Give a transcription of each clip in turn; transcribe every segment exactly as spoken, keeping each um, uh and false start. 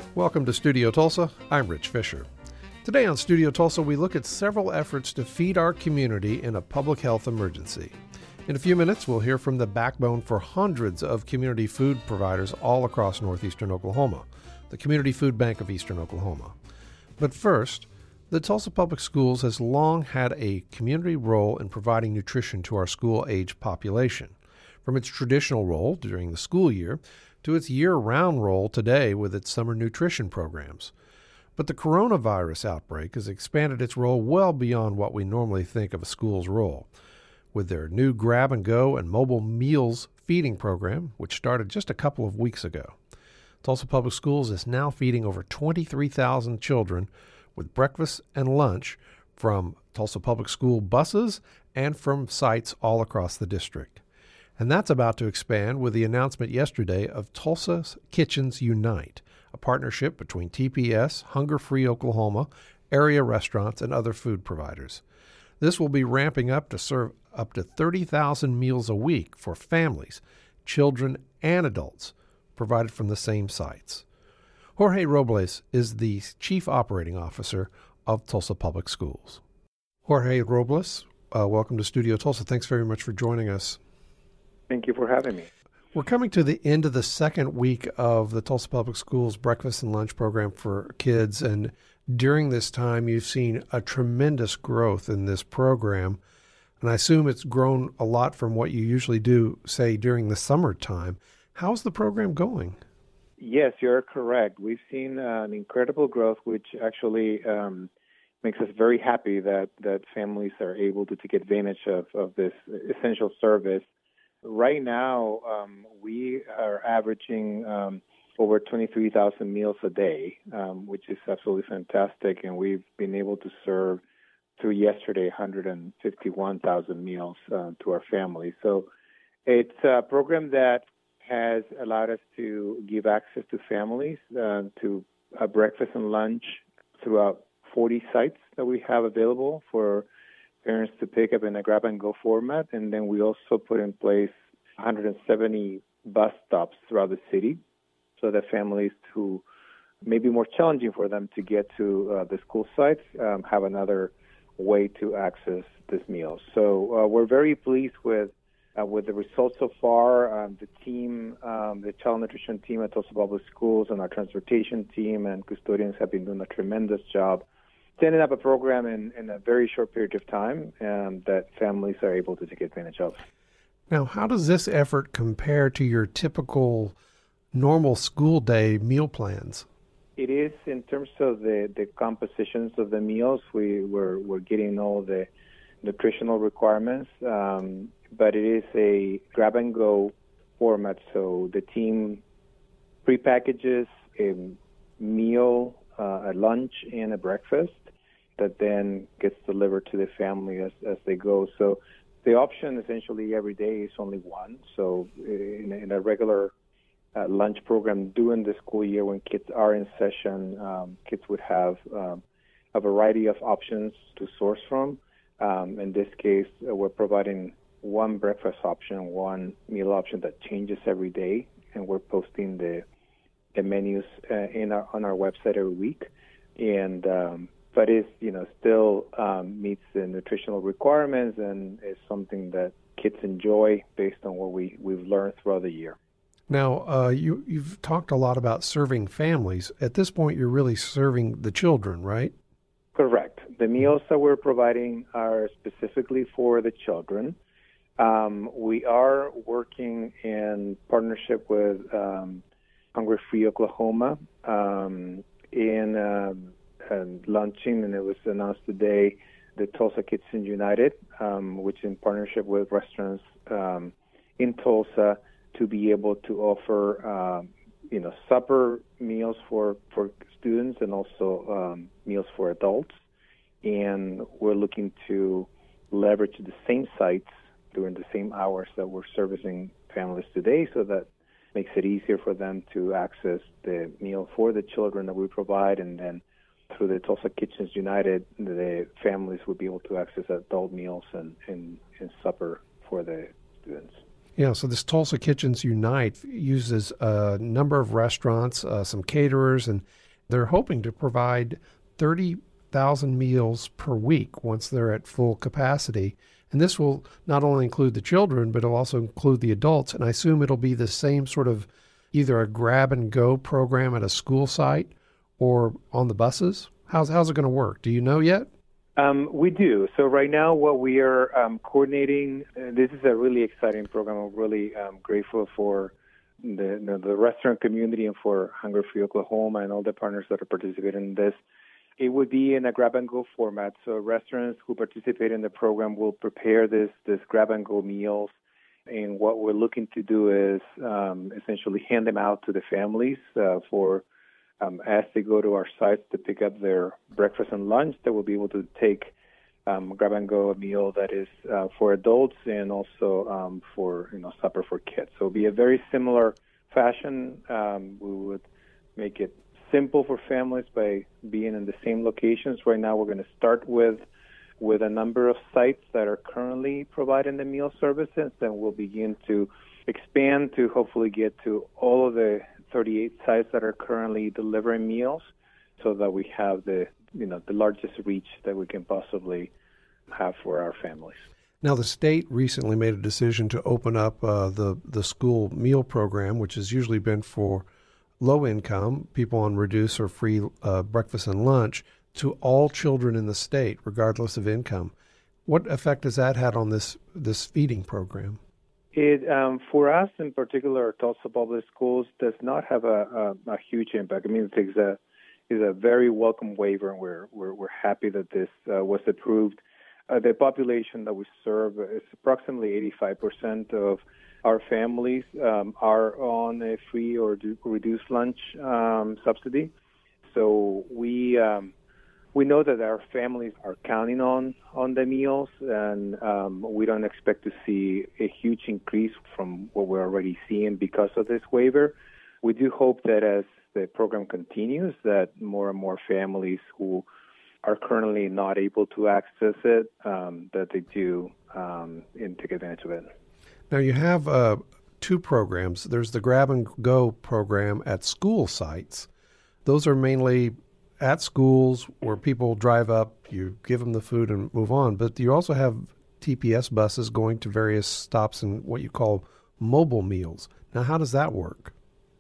Welcome to Studio Tulsa. I'm Rich Fisher. Today on Studio Tulsa, we look at several efforts to feed our community in a public health emergency. In a few minutes, we'll hear from the backbone for hundreds of community food providers all across northeastern Oklahoma, the Community Food Bank of Eastern Oklahoma. But first, the Tulsa Public Schools has long had a community role in providing nutrition to our school-age population, from its traditional role during the school year to its year-round role today with its summer nutrition programs. But the coronavirus outbreak has expanded its role well beyond what we normally think of a school's role. With their new grab-and-go and mobile meals feeding program, which started just a couple of weeks ago, Tulsa Public Schools is now feeding over twenty-three thousand children with breakfast and lunch from Tulsa Public School buses and from sites all across the district. And that's about to expand with the announcement yesterday of Tulsa Kitchens Unite, a partnership between T P S, Hunger Free Oklahoma, area restaurants, and other food providers. This will be ramping up to serve up to thirty thousand meals a week for families, children, and adults, provided from the same sites. Jorge Robles is the Chief Operating Officer of Tulsa Public Schools. Jorge Robles, uh, welcome to Studio Tulsa. Thanks very much for joining us. Thank you for having me. We're coming to the end of the second week of the Tulsa Public Schools breakfast and lunch program for kids, and during this time you've seen a tremendous growth in this program, and I assume it's grown a lot from what you usually do, say, during the summertime. How's the program going? Yes, you're correct. We've seen uh, an incredible growth, which actually um, makes us very happy that, that families are able to take advantage of, of this essential service. Right now, um, we are averaging um, over twenty-three thousand meals a day, um, which is absolutely fantastic. And we've been able to serve, through yesterday, one hundred fifty-one thousand meals uh, to our families. So it's a program that has allowed us to give access to families uh, to a breakfast and lunch throughout forty sites that we have available for parents to pick up in a grab-and-go format. And then we also put in place one hundred seventy bus stops throughout the city so that families who may be more challenging for them to get to uh, the school sites um, have another way to access these meals. So uh, we're very pleased with uh, with the results so far. Um, the team, um, the child nutrition team at Tulsa Public Schools and our transportation team and custodians have been doing a tremendous job setting up a program in, in a very short period of time um, that families are able to take advantage of. Now, how does this effort compare to your typical normal school day meal plans? It is, in terms of the, the compositions of the meals, we, we're, we're getting all the nutritional requirements, um, but it is a grab-and-go format, so the team prepackages a meal, uh, a lunch, and a breakfast that then gets delivered to the family as, as they go. So the option essentially every day is only one. So in, in a regular uh, lunch program during the school year when kids are in session, um, kids would have um, a variety of options to source from. Um, in this case, uh, we're providing one breakfast option, one meal option that changes every day, and we're posting the the menus uh, in our, on our website every week. And um, but it you know still um, meets the nutritional requirements and is something that kids enjoy based on what we we've learned throughout the year. Now, uh, you you've talked a lot about serving families. At this point, you're really serving the children, right? Correct. The meals that we're providing are specifically for the children. Um, we are working in partnership with um, Hunger Free Oklahoma um, in um, and launching, and it was announced today, the Tulsa Kitchens United, um, which is in partnership with restaurants um, in Tulsa to be able to offer, um, you know, supper meals for, for students and also um, meals for adults. And we're looking to leverage the same sites during the same hours that we're servicing families today, so that makes it easier for them to access the meal for the children that we provide, and then through the Tulsa Kitchens United, the families would be able to access adult meals and, and, and supper for the students. Yeah, so this Tulsa Kitchens Unite uses a number of restaurants, uh, some caterers, and They're hoping to provide thirty thousand meals per week once they're at full capacity. And this will not only include the children, but it'll also include the adults. And I assume it'll be the same sort of either a grab and go program at a school site or on the buses. How's, how's it going to work? Do you know yet? Um, we do. So right now what we are um, coordinating, uh, this is a really exciting program. I'm really um, grateful for the, the, the restaurant community and for Hunger Free Oklahoma and all the partners that are participating in this. It would be in a grab-and-go format. So restaurants who participate in the program will prepare this this grab-and-go meals. And what we're looking to do is um, essentially hand them out to the families uh, for um, as they go to our sites to pick up their breakfast and lunch. They will be able to take um, grab-and-go a meal that is uh, for adults and also um, for you know supper for kids. So it'll be a very similar fashion. Um, we would make it simple for families by being in the same locations. Right now, we're going to start with with a number of sites that are currently providing the meal services, and we'll begin to expand to hopefully get to all of the thirty-eight sites that are currently delivering meals, so that we have the you know the largest reach that we can possibly have for our families. Now, the state recently made a decision to open up uh, the the school meal program, which has usually been for low income, people on reduced or free uh, breakfast and lunch, to all children in the state, regardless of income. What effect has that had on this this feeding program? It, um, for us in particular, Tulsa Public Schools does not have a, a, a huge impact. I mean, it's a is a very welcome waiver, and we're we're, we're happy that this uh, was approved. Uh, the population that we serve is approximately eighty-five percent of our families um, are on a free or reduced lunch um, subsidy. So we um, we know that our families are counting on, on the meals, and um, we don't expect to see a huge increase from what we're already seeing because of this waiver. We do hope that as the program continues, that more and more families who are currently not able to access it, um, that they do um, and take advantage of it. Now, you have uh, two programs. There's the Grab and Go program at school sites. Those are mainly at schools where people drive up, you give them the food and move on. But you also have T P S buses going to various stops and what you call mobile meals. Now, how does that work?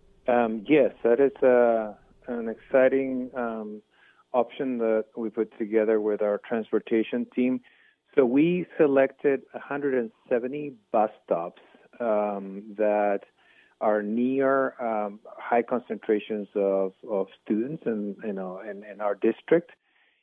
Um, yes, that is uh, an exciting um, option that we put together with our transportation team. So we selected one hundred seventy bus stops um, that are near um, high concentrations of, of students in you know in, in our district.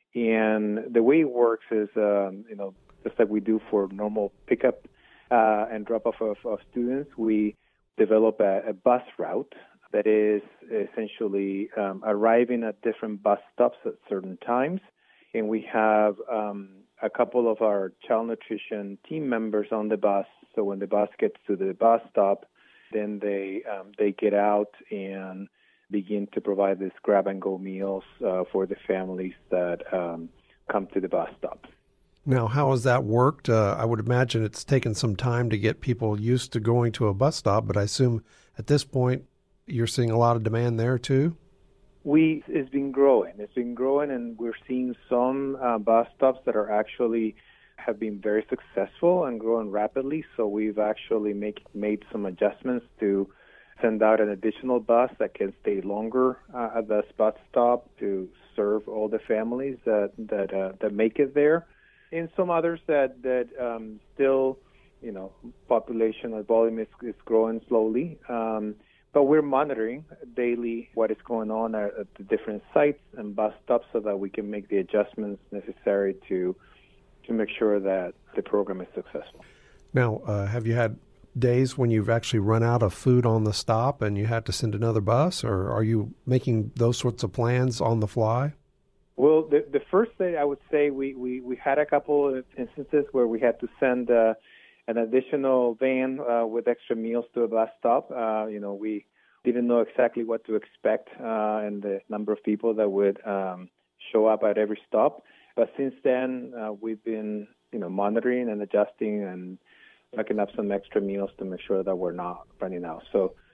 And the way it works is um, you know just like we do for normal pickup uh, and drop off of, of students, we develop a, a bus route that is essentially um, arriving at different bus stops at certain times, and we have um, a couple of our child nutrition team members on the bus. So when the bus gets to the bus stop, then they um, they get out and begin to provide these grab-and-go meals uh, for the families that um, come to the bus stop. Now, how has that worked? Uh, I would imagine it's taken some time to get people used to going to a bus stop, but I assume at this point you're seeing a lot of demand there too? We It's been growing. It's been growing, and we're seeing some uh, bus stops that are actually have been very successful and growing rapidly. So we've actually make, made some adjustments to send out an additional bus that can stay longer uh, at the bus stop to serve all the families that that uh, that make it there, and some others that that um, still, you know, population or volume is, is growing slowly. Um, but we're monitoring daily what is going on at, at the different sites and bus stops so that we can make the adjustments necessary to to make sure that the program is successful. Now, uh, have you had days when you've actually run out of food on the stop and you had to send another bus, or are you making those sorts of plans on the fly? Well, the, the first day I would say we, we, we had a couple of instances where we had to send uh, an additional van uh, with extra meals to a bus stop. Uh, you know, we didn't know exactly what to expect uh, and the number of people that would um, show up at every stop. But since then, uh, we've been, you know, monitoring and adjusting and picking up some extra meals to make sure that we're not running out. So,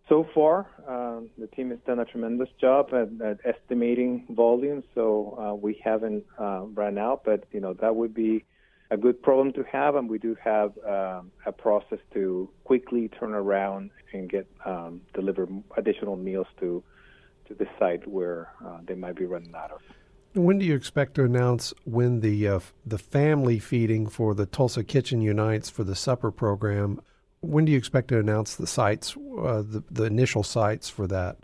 So far, um, the team has done a tremendous job at, at estimating volume, so uh, we haven't uh, run out, but, you know, that would be a good problem to have, and we do have um, a process to quickly turn around and get um, deliver additional meals to to the site where uh, they might be running out of. When do you expect to announce when the uh, the family feeding for the Tulsa Kitchen Unites for the supper program? When do you expect to announce the sites, uh, the, the initial sites for that?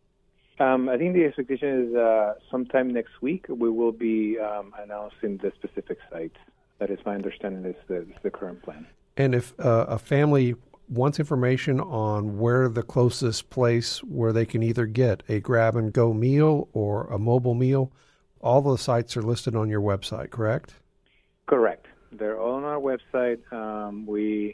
Um, I think the expectation is uh, sometime next week we will be um, announcing the specific sites. That is my understanding is the, is the current plan. And if uh, a family wants information on where the closest place where they can either get a grab-and-go meal or a mobile meal, all the sites are listed on your website, correct? Correct. They're all on our website. Um, we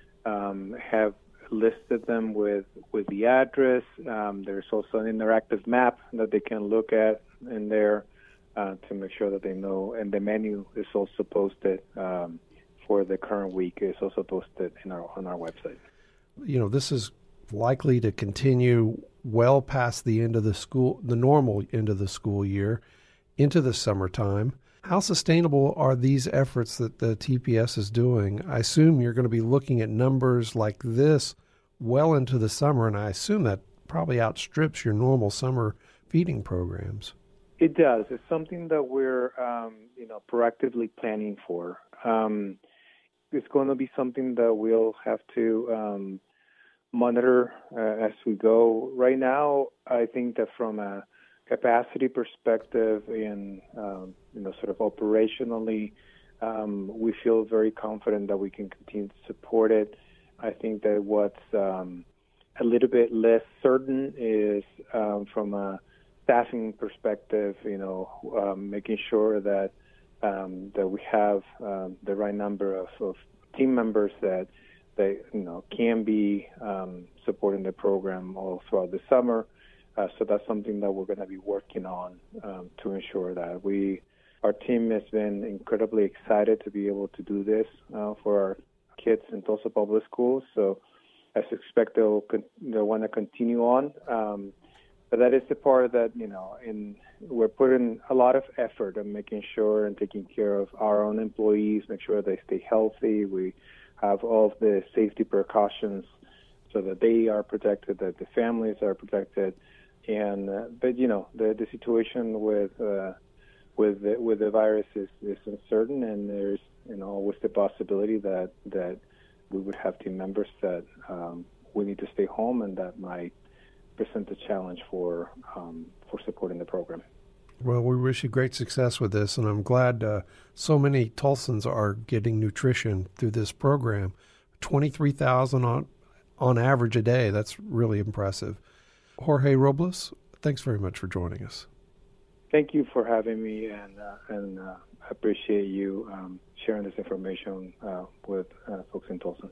um, have listed them with, with the address. Um, there's also an interactive map that they can look at in there uh, to make sure that they know. And the menu is also posted um, for the current week. It's also posted in our on our website. You know, this is likely to continue well past the end of the school, the normal end of the school year, into the summertime. How sustainable are these efforts that the T P S is doing? I assume you're going to be looking at numbers like this well into the summer, and I assume that probably outstrips your normal summer feeding programs. It does. It's something that we're, um, you know, proactively planning for. Um, it's going to be something that we'll have to um, monitor uh, as we go. Right now, I think that from a capacity perspective and, um, you know, sort of operationally, um, we feel very confident that we can continue to support it. I think that what's um, a little bit less certain is um, from a staffing perspective, you know, um, making sure that um, that we have um, the right number of, of team members that they, you know, can be um, supporting the program all throughout the summer. Uh, so that's something that we're going to be working on um, to ensure that we, our team has been incredibly excited to be able to do this uh, for our kids in Tulsa Public Schools. So I suspect they'll con- they'll want to continue on. Um, but that is the part that, you know, in we're putting a lot of effort in making sure and taking care of our own employees, make sure they stay healthy. We have all of the safety precautions so that they are protected, that the families are protected. And uh, but you know the the situation with uh, with the, with the virus is, is uncertain, and there's you know always the possibility that that we would have team members that um, we need to stay home, and that might present a challenge for um, for supporting the program. Well, we wish you great success with this, and I'm glad uh, so many Tulsans are getting nutrition through this program. twenty-three thousand on on average a day. That's really impressive. Jorge Robles, thanks very much for joining us. Thank you for having me, and uh, and uh, I appreciate you um, sharing this information uh, with uh, folks in Tulsa.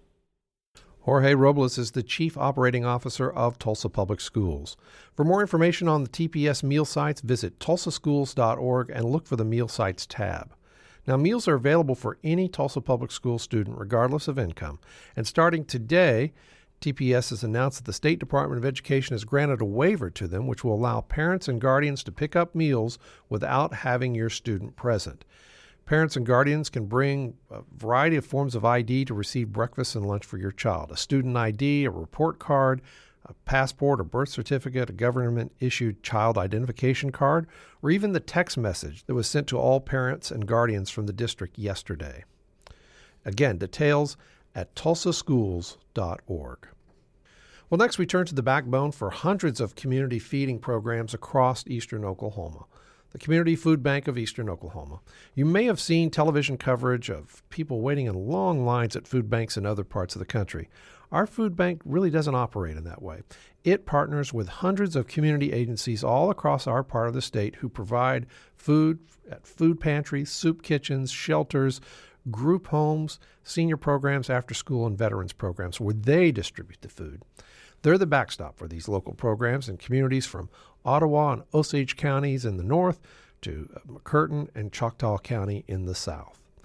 Jorge Robles is the Chief Operating Officer of Tulsa Public Schools. For more information on the T P S meal sites, visit tulsa schools dot org and look for the Meal Sites tab. Now, meals are available for any Tulsa Public School student, regardless of income. And starting today, T P S has announced that the State Department of Education has granted a waiver to them, which will allow parents and guardians to pick up meals without having your student present. Parents and guardians can bring a variety of forms of I D to receive breakfast and lunch for your child. A student I D, a report card, a passport or birth certificate, a government-issued child identification card, or even the text message that was sent to all parents and guardians from the district yesterday. Again, details at tulsa schools dot org. Well, next we turn to the backbone for hundreds of community feeding programs across eastern Oklahoma, the Community Food Bank of Eastern Oklahoma. You may have seen television coverage of people waiting in long lines at food banks in other parts of the country. Our food bank really doesn't operate in that way. It partners with hundreds of community agencies all across our part of the state who provide food at food pantries, soup kitchens, shelters, group homes, senior programs, after school, and veterans programs where they distribute the food. They're the backstop for these local programs in communities from Ottawa and Osage counties in the north to McCurtain and Choctaw County in the south.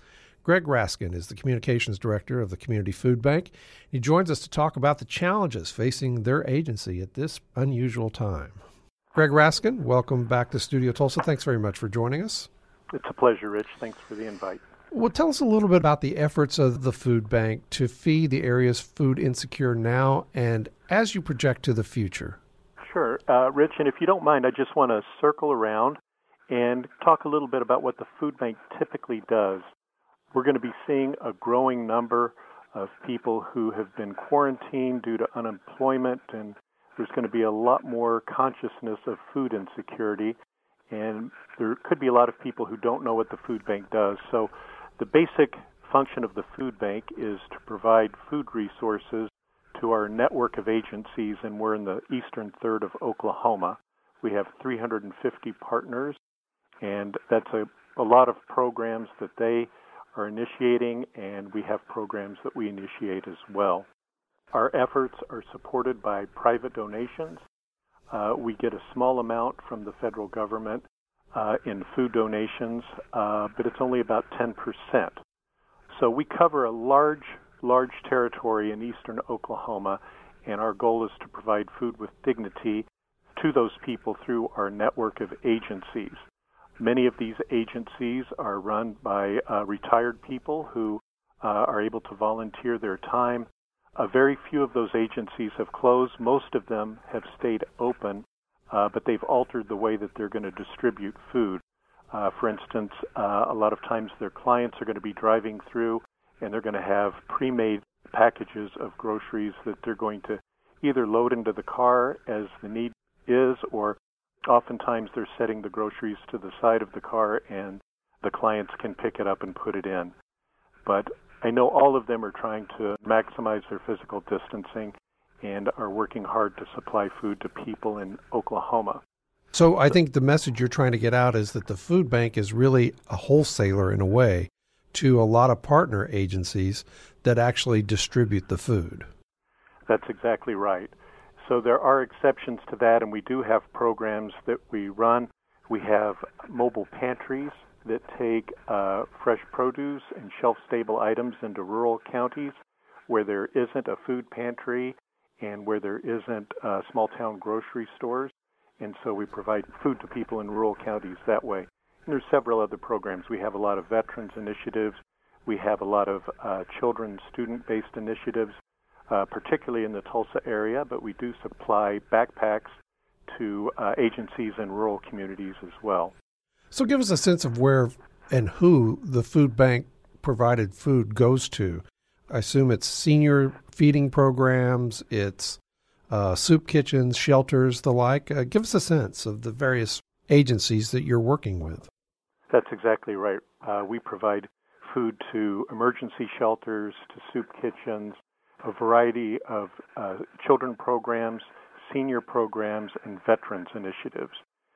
Greg Raskin is the Communications Director of the Community Food Bank. He joins us to talk about the challenges facing their agency at this unusual time. Greg Raskin, welcome back to Studio Tulsa. Thanks very much for joining us. It's a pleasure, Rich. Thanks for the invite. Well, tell us a little bit about the efforts of the food bank to feed the area's food insecure now and as you project to the future. Sure. Uh, Rich, and if you don't mind, I just want to circle around and talk a little bit about what the food bank typically does. We're going to be seeing a growing number of people who have been quarantined due to unemployment, and there's going to be a lot more consciousness of food insecurity, and there could be a lot of people who don't know what the food bank does. So the basic function of the food bank is to provide food resources to our network of agencies, and we're in the eastern third of Oklahoma. We have three hundred fifty partners, and that's a, a lot of programs that they are initiating, and we have programs that we initiate as well. Our efforts are supported by private donations. Uh, we get a small amount from the federal government uh, in food donations, uh, but it's only about ten percent. So we cover a large, large territory in eastern Oklahoma, and our goal is to provide food with dignity to those people through our network of agencies. Many of these agencies are run by uh, retired people who uh, are able to volunteer their time. Uh, very few of those agencies have closed. Most of them have stayed open, uh, but they've altered the way that they're going to distribute food. Uh, for instance, uh, a lot of times their clients are going to be driving through, and they're going to have pre-made packages of groceries that they're going to either load into the car as the need is, or oftentimes they're setting the groceries to the side of the car and the clients can pick it up and put it in. But I know all of them are trying to maximize their physical distancing and are working hard to supply food to people in Oklahoma. So I think the message you're trying to get out is that the food bank is really a wholesaler in a way to a lot of partner agencies that actually distribute the food. That's exactly right. So there are exceptions to that, and we do have programs that we run. We have mobile pantries that take uh, fresh produce and shelf-stable items into rural counties where there isn't a food pantry and where there isn't uh, small-town grocery stores. And so we provide food to people in rural counties that way. And there's several other programs. We have a lot of veterans initiatives. We have a lot of uh, children student-based initiatives, uh, particularly in the Tulsa area, but we do supply backpacks to uh, agencies in rural communities as well. So give us a sense of where and who the food bank provided food goes to. I assume it's senior feeding programs, it's uh, soup kitchens, shelters, the like. Uh, give us a sense of the various agencies that you're working with. That's exactly right. Uh, we provide food to emergency shelters, to soup kitchens, a variety of uh, children programs, senior programs, and veterans initiatives.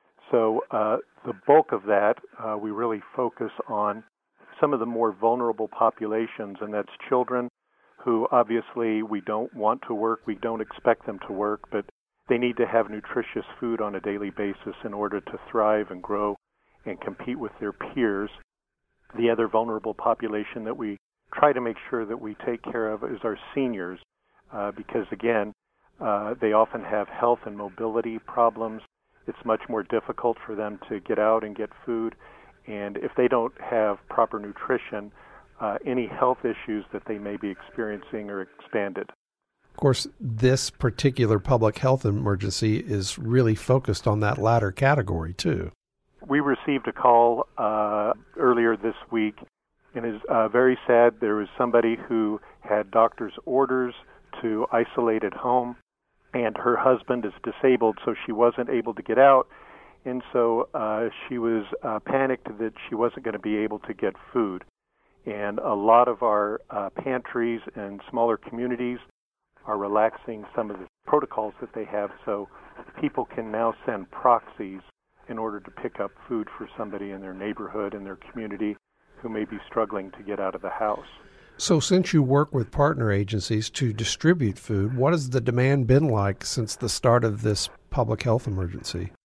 So uh, the bulk of that, uh, we really focus on some of the more vulnerable populations, and that's children who obviously we don't want to work, we don't expect them to work, but they need to have nutritious food on a daily basis in order to thrive and grow and compete with their peers. The other vulnerable population that we try to make sure that we take care of is our seniors, uh, because again, uh, they often have health and mobility problems. It's much more difficult for them to get out and get food, and if they don't have proper nutrition, uh, any health issues that they may be experiencing are expanded. Of course, this particular public health emergency is really focused on that latter category, too. We received a call uh, earlier this week, and it's uh, very sad. There was somebody who had doctor's orders to isolate at home, and her husband is disabled, so she wasn't able to get out, and so uh, she was uh, panicked that she wasn't going to be able to get food. And a lot of our uh, pantries and smaller communities are relaxing some of the protocols that they have, so people can now send proxies in order to pick up food for somebody in their neighborhood, in their community, who may be struggling to get out of the house. So since you work with partner agencies to distribute food, what has the demand been like since the start of this public health emergency?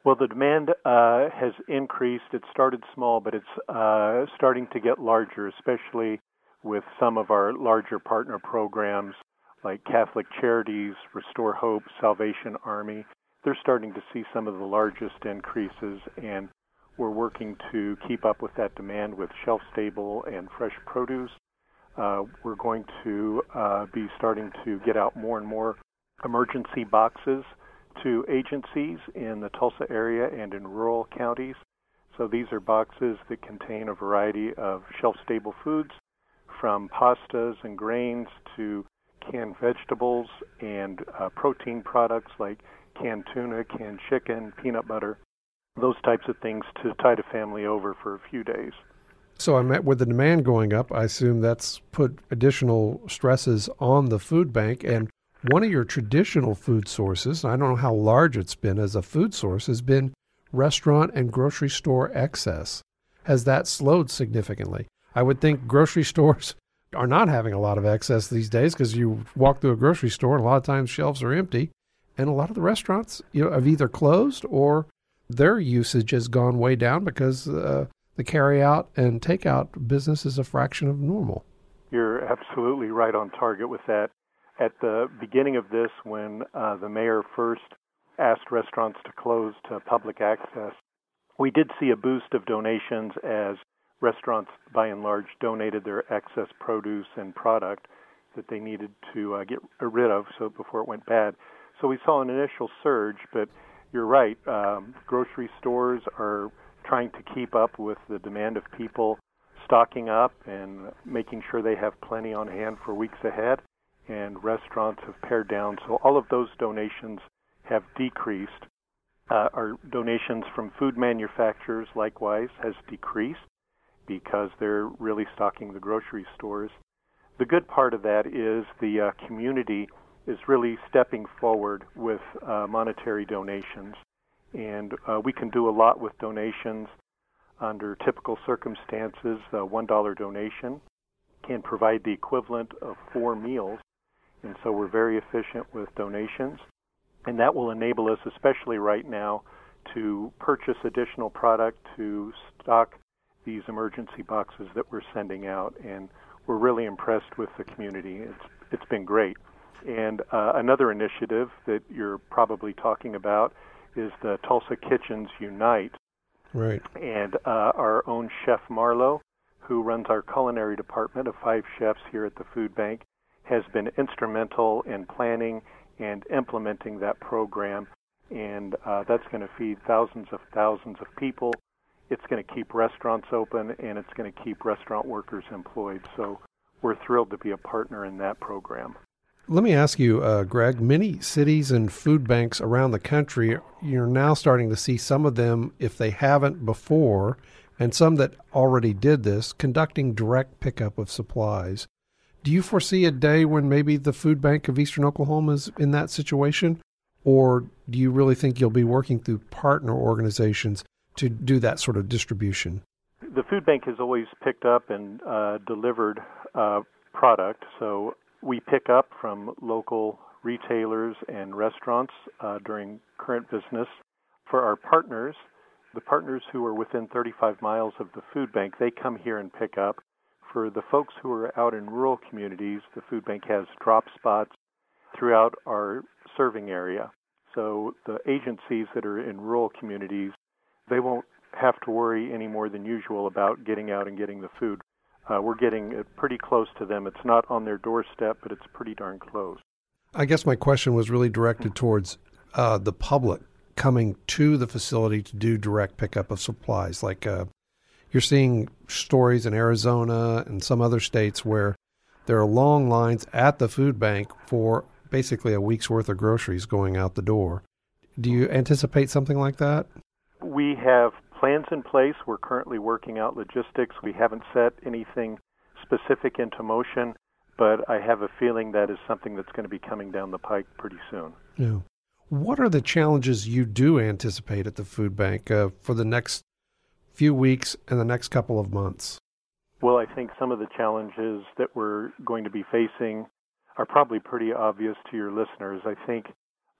Well, the demand uh, has increased. It started small, but it's uh, starting to get larger, especially with some of our larger partner programs like Catholic Charities, Restore Hope, Salvation Army. They're starting to see some of the largest increases, and we're working to keep up with that demand with shelf-stable and fresh produce. Uh, we're going to uh, be starting to get out more and more emergency boxes to agencies in the Tulsa area and in rural counties. So these are boxes that contain a variety of shelf-stable foods, from pastas and grains to canned vegetables and uh, protein products like canned tuna, canned chicken, peanut butter, those types of things to tide a family over for a few days. So I met with the demand going up, I assume that's put additional stresses on the food bank. And one of your traditional food sources, I don't know how large it's been as a food source, has been restaurant and grocery store excess. Has that slowed significantly? I would think grocery stores are not having a lot of excess these days, because you walk through a grocery store and a lot of times shelves are empty. And a lot of the restaurants, you know, have either closed or their usage has gone way down because uh, the carry-out and take-out business is a fraction of normal. You're absolutely right on target with that. At the beginning of this, when uh, the mayor first asked restaurants to close to public access, we did see a boost of donations as restaurants, by and large, donated their excess produce and product that they needed to uh, get rid of so before it went bad. So we saw an initial surge, but you're right. Um, grocery stores are trying to keep up with the demand of people stocking up and making sure they have plenty on hand for weeks ahead, and restaurants have pared down. So all of those donations have decreased. Uh, our donations from food manufacturers, likewise, has decreased because they're really stocking the grocery stores. The good part of that is the uh, community is really stepping forward with uh, monetary donations. And uh, we can do a lot with donations under typical circumstances. A one dollar donation can provide the equivalent of four meals. And so we're very efficient with donations. And that will enable us, especially right now, to purchase additional product to stock these emergency boxes that we're sending out. And we're really impressed with the community. It's it's been great. And uh, another initiative that you're probably talking about is the Tulsa Kitchens Unite. Right. And uh, our own Chef Marlowe, who runs our culinary department of five chefs here at the food bank, has been instrumental in planning and implementing that program. And uh, that's going to feed thousands of thousands of people. It's going to keep restaurants open, and it's going to keep restaurant workers employed. So we're thrilled to be a partner in that program. Let me ask you, uh, Greg, many cities and food banks around the country, you're now starting to see some of them, if they haven't before, and some that already did this, conducting direct pickup of supplies. Do you foresee a day when maybe the Food Bank of Eastern Oklahoma is in that situation? Or do you really think you'll be working through partner organizations to do that sort of distribution? The food bank has always picked up and uh, delivered uh, product, so we pick up from local retailers and restaurants uh, during current business. For our partners, the partners who are within thirty-five miles of the food bank, they come here and pick up. For the folks who are out in rural communities, the food bank has drop spots throughout our serving area. So the agencies that are in rural communities, they won't have to worry any more than usual about getting out and getting the food. Uh, we're getting it pretty close to them. It's not on their doorstep, but it's pretty darn close. I guess my question was really directed towards uh, the public coming to the facility to do direct pickup of supplies. Like uh, you're seeing stories in Arizona and some other states where there are long lines at the food bank for basically a week's worth of groceries going out the door. Do you anticipate something like that? We have plans in place. We're currently working out logistics. We haven't set anything specific into motion, but I have a feeling that is something that's going to be coming down the pike pretty soon. Yeah. What are the challenges you do anticipate at the food bank uh, for the next few weeks and the next couple of months? Well, I think some of the challenges that we're going to be facing are probably pretty obvious to your listeners. I think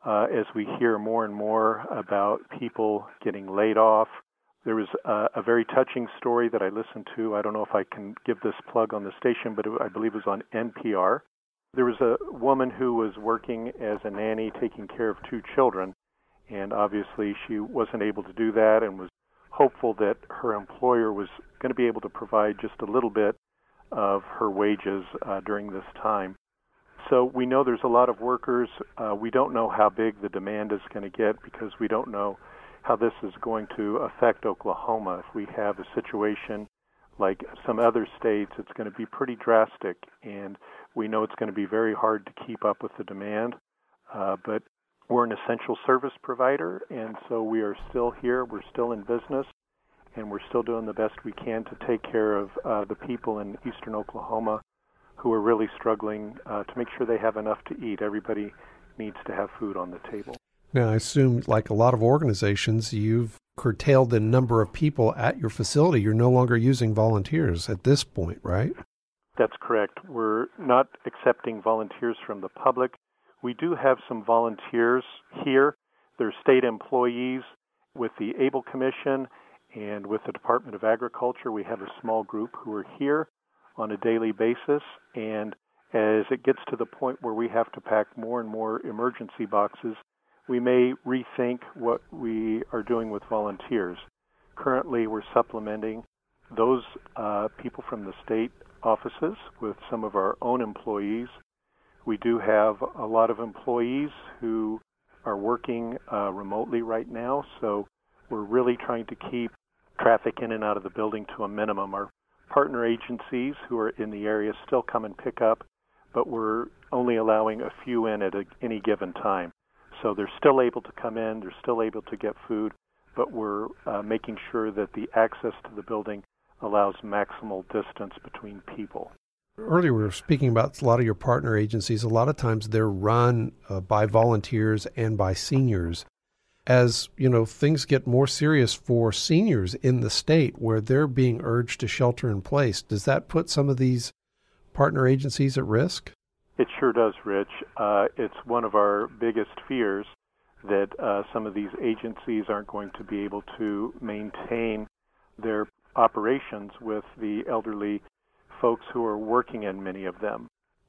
uh, as we hear more and more about people getting laid off. There was a, a very touching story that I listened to. I don't know if I can give this plug on the station, but it, I believe it was on N P R. There was a woman who was working as a nanny taking care of two children, and obviously she wasn't able to do that and was hopeful that her employer was going to be able to provide just a little bit of her wages uh, during this time. So we know there's a lot of workers. Uh, we don't know how big the demand is going to get because we don't know how this is going to affect Oklahoma. If we have a situation like some other states, it's going to be pretty drastic, and we know it's going to be very hard to keep up with the demand. Uh, but we're an essential service provider, and so we are still here. We're still in business, and we're still doing the best we can to take care of uh, the people in eastern Oklahoma who are really struggling uh, to make sure they have enough to eat. Everybody needs to have food on the table. Now, I assume, like a lot of organizations, you've curtailed the number of people at your facility. You're no longer using volunteers at this point, right? That's correct. We're not accepting volunteers from the public. We do have some volunteers here. They're state employees with the Able Commission and with the Department of Agriculture. We have a small group who are here on a daily basis, and as it gets to the point where we have to pack more and more emergency boxes, we may rethink what we are doing with volunteers. Currently, we're supplementing those uh, people from the state offices with some of our own employees. We do have a lot of employees who are working uh, remotely right now, so we're really trying to keep traffic in and out of the building to a minimum. Our partner agencies who are in the area still come and pick up, but we're only allowing a few in at a, any given time. So they're still able to come in, they're still able to get food, but we're uh, making sure that the access to the building allows maximal distance between people. Earlier we were speaking about a lot of your partner agencies. A lot of times they're run uh, by volunteers and by seniors. As, you know, things get more serious for seniors in the state where they're being urged to shelter in place, does that put some of these partner agencies at risk? It sure does, Rich. Uh, it's one of our biggest fears that uh, some of these agencies aren't going to be able to maintain their operations with the elderly folks who are working in many of them.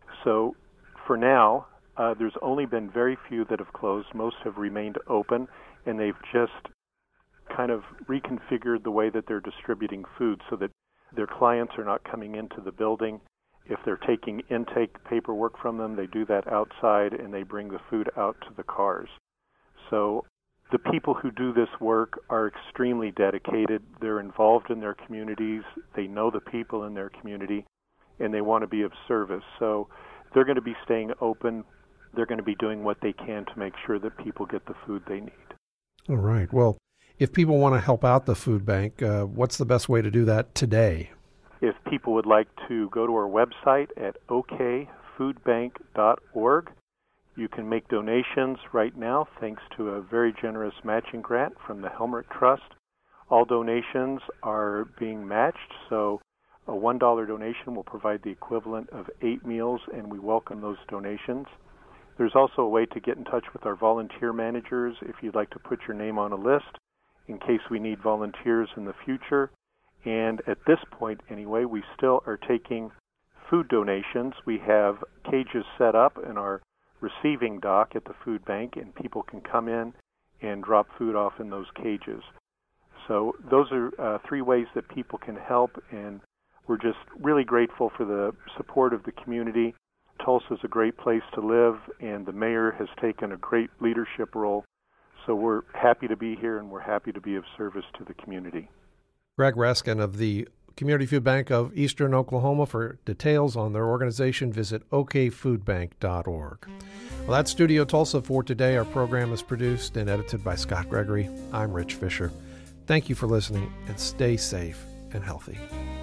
So for now, uh, there's only been very few that have closed. Most have remained open, and they've just kind of reconfigured the way that they're distributing food so that their clients are not coming into the building. If they're taking intake paperwork from them, they do that outside and they bring the food out to the cars. So the people who do this work are extremely dedicated. They're involved in their communities. They know the people in their community, and they want to be of service. So they're going to be staying open. They're going to be doing what they can to make sure that people get the food they need. All right. Well, if people want to help out the food bank, uh, what's the best way to do that today? If people would like to go to our website at o k food bank dot org, you can make donations right now thanks to a very generous matching grant from the Helmerich Trust. All donations are being matched, so a one dollar donation will provide the equivalent of eight meals, and we welcome those donations. There's also a way to get in touch with our volunteer managers if you'd like to put your name on a list in case we need volunteers in the future. And at this point, anyway, we still are taking food donations. We have cages set up in our receiving dock at the food bank, and people can come in and drop food off in those cages. So those are uh, three ways that people can help, and we're just really grateful for the support of the community. Tulsa is a great place to live, and the mayor has taken a great leadership role. So we're happy to be here, and we're happy to be of service to the community. Greg Raskin of the Community Food Bank of Eastern Oklahoma. For details on their organization, visit o k food bank dot org. Well, that's Studio Tulsa for today. Our program is produced and edited by Scott Gregory. I'm Rich Fisher. Thank you for listening, and stay safe and healthy.